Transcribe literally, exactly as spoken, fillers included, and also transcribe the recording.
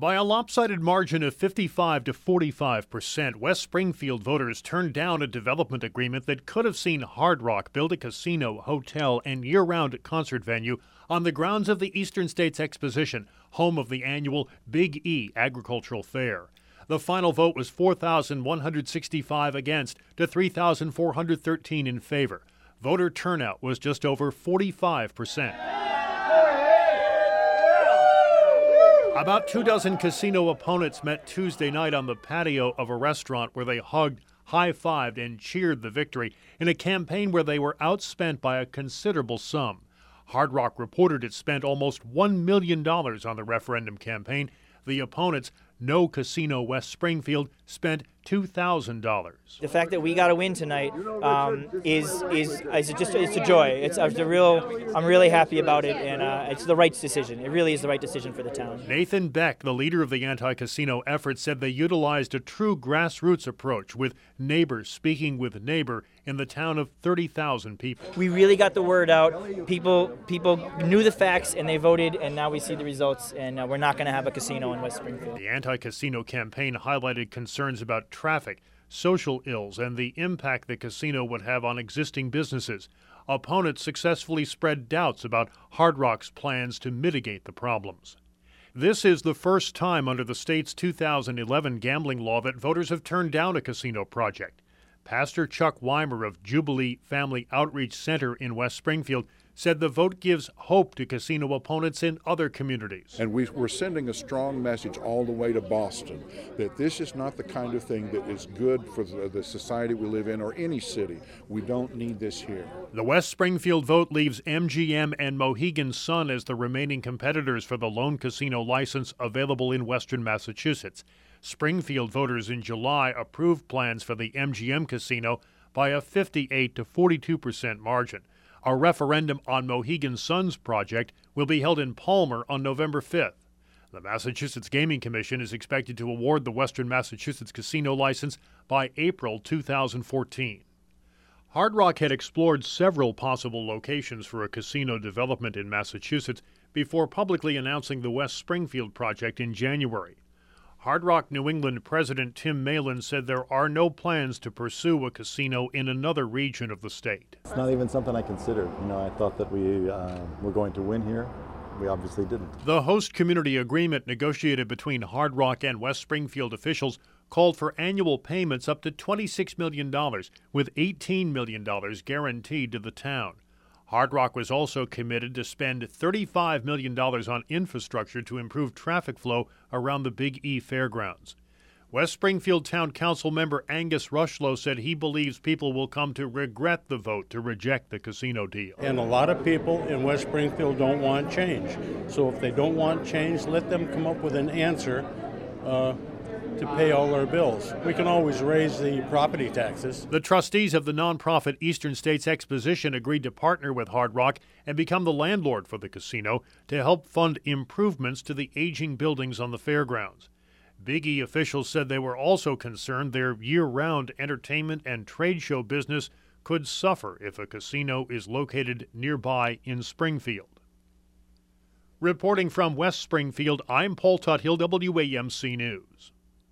By a lopsided margin of fifty-five to forty-five percent, West Springfield voters turned down a development agreement that could have seen Hard Rock build a casino, hotel, and year-round concert venue on the grounds of the Eastern States Exposition, home of the annual Big E Agricultural Fair. The final vote was four thousand one hundred sixty-five against to three thousand four hundred thirteen in favor. Voter turnout was just over forty-five percent. About two dozen casino opponents met Tuesday night on the patio of a restaurant where they hugged, high-fived, and cheered the victory in a campaign where they were outspent by a considerable sum. Hard Rock reported it spent almost one million dollars on the referendum campaign. The opponents, No Casino West Springfield, spent two thousand dollars. The fact that we got to win tonight um, is is is just it's a joy. It's, it's a real. I'm really happy about it, and uh, it's the right decision. It really is the right decision for the town. Nathan Beck, the leader of the anti-casino effort, said they utilized a true grassroots approach with neighbors speaking with neighbor in the town of thirty thousand people. We really got the word out. People people knew the facts and they voted, and now we see the results. And uh, we're not going to have a casino in West Springfield. The anti-casino campaign highlighted concerns about traffic, social ills, and the impact the casino would have on existing businesses. Opponents successfully spread doubts about Hard Rock's plans to mitigate the problems. This is the first time under the state's two thousand eleven gambling law that voters have turned down a casino project. Pastor Chuck Weimer of Jubilee Family Outreach Center in West Springfield said the vote gives hope to casino opponents in other communities. And we, we're sending a strong message all the way to Boston that this is not the kind of thing that is good for the, the society we live in or any city. We don't need this here. The West Springfield vote leaves M G M and Mohegan Sun as the remaining competitors for the lone casino license available in western Massachusetts. Springfield voters in July approved plans for the M G M casino by a fifty-eight to forty-two percent margin. A referendum on Mohegan Sun's project will be held in Palmer on November fifth. The Massachusetts Gaming Commission is expected to award the Western Massachusetts casino license by April two thousand fourteen. Hard Rock had explored several possible locations for a casino development in Massachusetts before publicly announcing the West Springfield project in January. Hard Rock New England President Tim Malin said there are no plans to pursue a casino in another region of the state. It's not even something I considered. You know, I thought that we uh, were going to win here. We obviously didn't. The host community agreement negotiated between Hard Rock and West Springfield officials called for annual payments up to twenty-six million dollars, with eighteen million dollars guaranteed to the town. Hard Rock was also committed to spend thirty-five million dollars on infrastructure to improve traffic flow around the Big E Fairgrounds. West Springfield Town Council member Angus Rushlow said he believes people will come to regret the vote to reject the casino deal. And a lot of people in West Springfield don't want change. So if they don't want change, let them come up with an answer uh, to pay all our bills. We can always raise the property taxes. The trustees of the nonprofit Eastern States Exposition agreed to partner with Hard Rock and become the landlord for the casino to help fund improvements to the aging buildings on the fairgrounds. Big E officials said they were also concerned their year-round entertainment and trade show business could suffer if a casino is located nearby in Springfield. Reporting from West Springfield, I'm Paul Tuthill, W A M C News.